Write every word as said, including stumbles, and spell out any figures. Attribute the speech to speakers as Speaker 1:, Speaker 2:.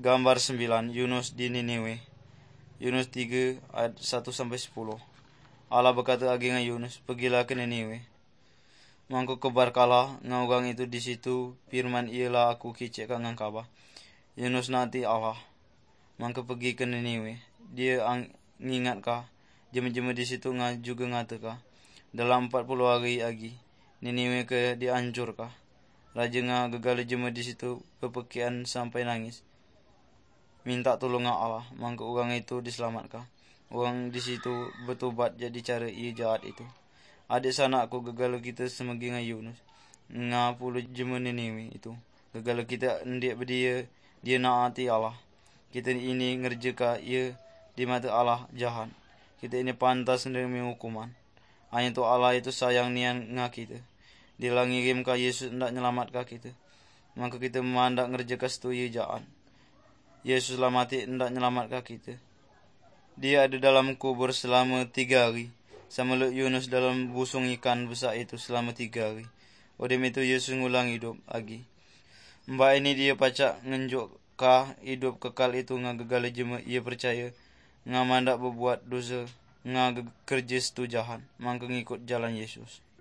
Speaker 1: Gambar sembilan, Yunus di Niniwe. Yunus tiga ayat satu sampai sepuluh. Allah berkata lagi dengan Yunus, pergilah ke Niniwe. Mangko kebarkalah ngaugang itu di situ, firman ialah aku kicekkan ngang kabah. Yunus nanti Allah. Mangko pergi ke Niniwe. Dia ngingatkah jema-jema di situ nga juga ngatakah. Dalam empat puluh hari lagi Niniwe ke dihancurkah. Raja nga gegala jema di situ kepekian sampai nangis. Minta tolong Allah, mangko orang itu diselamatkan. Orang di situ bertobat jadi cara ia jahat itu. Adik sanakku gegala kita semegi dengan Yunus. Ngapulu jema Niniwe itu. Gegala kita hendak berdia, dia naati Allah. Kita ini ngerjeka ia di mata Allah jahat. Kita ini pantas menerima hukuman. Hanya tu Allah itu sayang nian nga kita. Dia ngirim ka Yesus hendak nyelamatkan kita. Maka kita memandak ngerjeka setu ia jahat. Yesus lah mati hendak nyelamatkan kita. Dia ada dalam kubur selama tiga hari. Sama le Yunus dalam busung ikan besar itu selama tiga hari. Odem itu Yesus ngulang hidup lagi. Mbak ini dia pacak ngenjuk kah hidup kekal itu nga gegala jema ia percaya. Nga mandak berbuat dosa. Nga kerja setu jahat. Mangka ngikut jalan Yesus.